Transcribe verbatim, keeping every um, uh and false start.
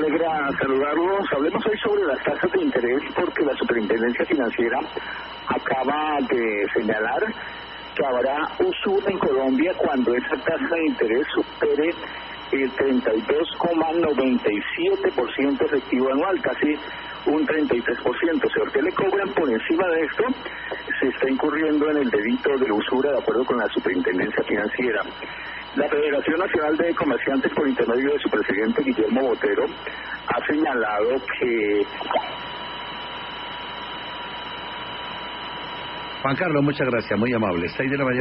alegra saludarlos. Hablemos hoy sobre las tasas de interés porque la Superintendencia Financiera acaba de señalar que habrá usura en Colombia cuando esa tasa de interés supere el treinta y dos coma noventa y siete por ciento efectivo anual, casi un treinta y tres por ciento. Si a usted le cobran por encima de esto, se está incurriendo en el delito de usura de acuerdo con la Superintendencia Financiera. La Federación Nacional de Comerciantes, por intermedio de su presidente Guillermo Botero, ha señalado que... Juan Carlos, muchas gracias, muy amable. seis de la mañana.